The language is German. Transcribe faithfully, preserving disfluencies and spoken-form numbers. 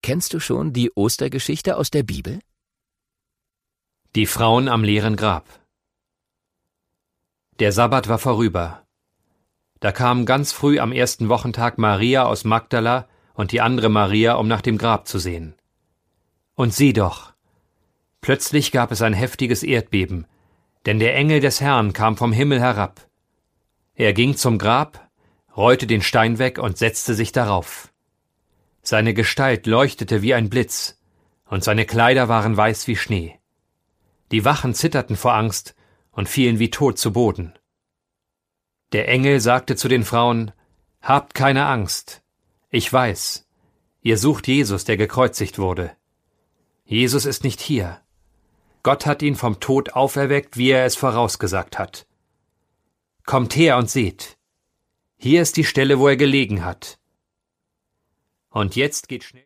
Kennst du schon die Ostergeschichte aus der Bibel? Die Frauen am leeren Grab. Der Sabbat war vorüber. Da kamen ganz früh am ersten Wochentag Maria aus Magdala und die andere Maria, um nach dem Grab zu sehen. Und sieh doch! Plötzlich gab es ein heftiges Erdbeben, denn der Engel des Herrn kam vom Himmel herab. Er ging zum Grab, rollte den Stein weg und setzte sich darauf. Seine Gestalt leuchtete wie ein Blitz, und seine Kleider waren weiß wie Schnee. Die Wachen zitterten vor Angst und fielen wie tot zu Boden. Der Engel sagte zu den Frauen: Habt keine Angst. Ich weiß, ihr sucht Jesus, der gekreuzigt wurde. Jesus ist nicht hier. Gott hat ihn vom Tod auferweckt, wie er es vorausgesagt hat. Kommt her und seht. Hier ist die Stelle, wo er gelegen hat. Und jetzt geht schnell